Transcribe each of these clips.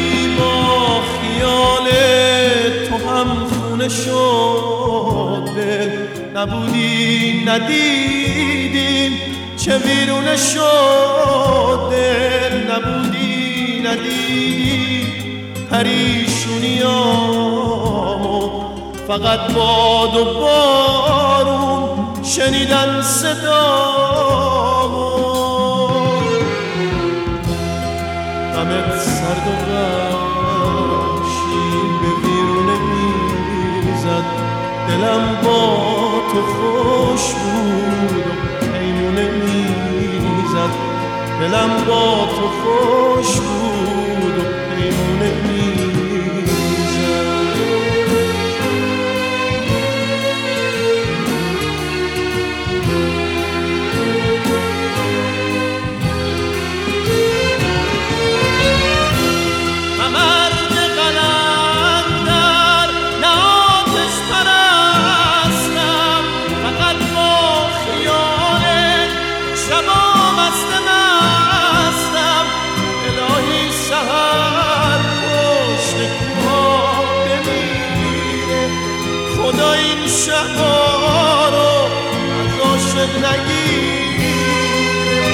شبی با خیال تو هم خونه شد دل، نبودی ندیدیم چه ویرونه شد دل، نبودی ندیدی پریشونیامو، فقط باد و بارون شنیدن صدامو. غمت سرد و وحشی به ویرونه میزد، دلم با تو خوش بود و پیمونه میزد، دلم با تو خوش بود و پیمونه میزد. خدا این شبا رو از عاشق نگیره.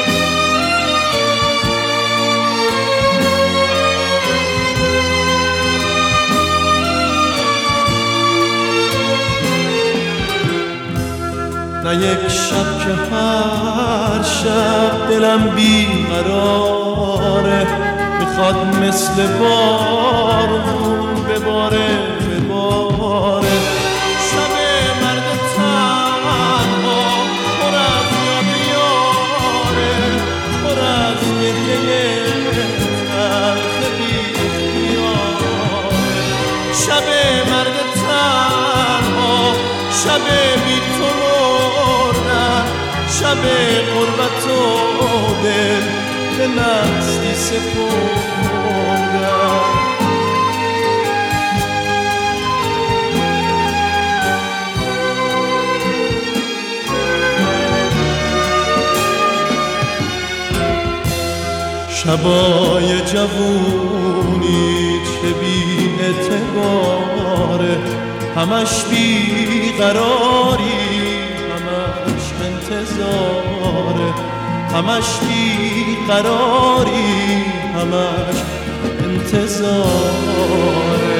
نه یک شب که هر شب دلم بیقراره، میخواد مثل بارون بباره بباره. شب مرد تنها پر از یاد یاره، پر از گریه تلخ بی‌اختیاره. شب مرد تنها، شب بی تو مردن، شب غربت و دل به مستی سپردن. شبای جوونی چه بی اعتباره، همش بی قراری، همش انتظاره، همش بی قراری، همش انتظاره.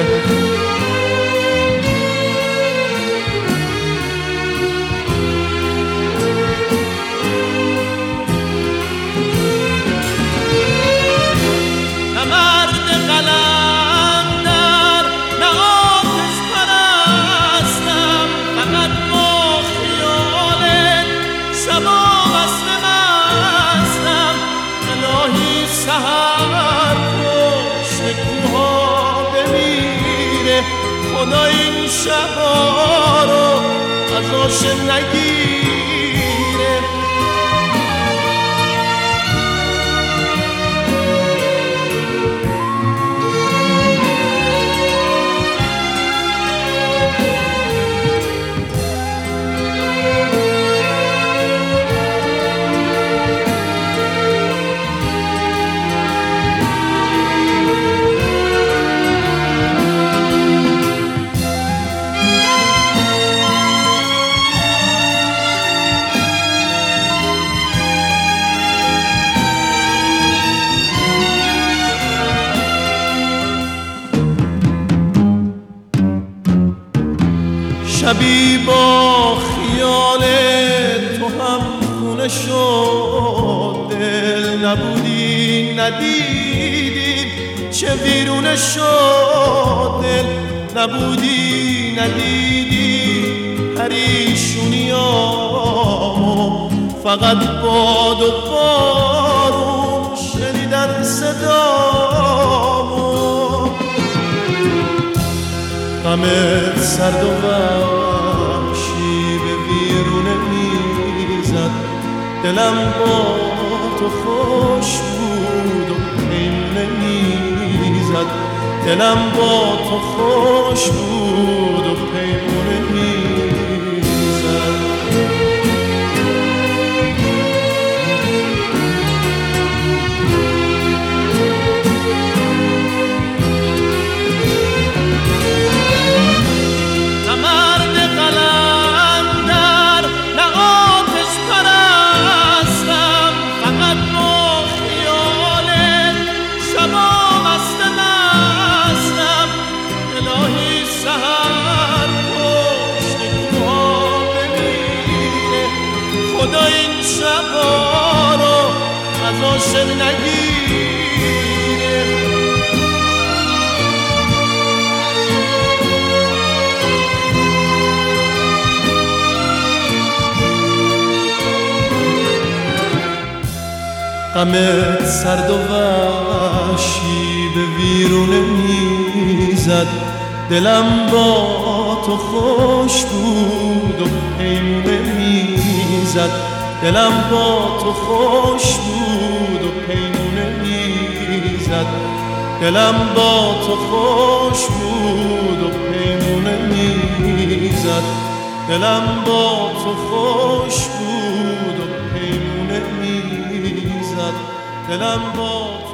خدا این شبا رو از عاشق نگیره. شبی با خیال تو هم خونه شد دل، نبودی ندیدی چه ویرونه شد دل، نبودی ندیدی پریشونیامو، فقط باد و بارون شنیدن صدامو. غمت سرد و وحشی به ویرونه میزد، دلم با تو خوش بود و پیمونه میزد، دلم با تو خوش بود و پیمونه میزد. عاشق نگیره. غمت سرد و وحشی به ویرونه میزد، دلم با تو خوش بود و پیمونه میزد. دلم با تو خوش بود و پیمونه میزد. دلم با تو خوش بود و پیمونه میزد. دلم با تو خوش بود و پیمونه میزد. دلم با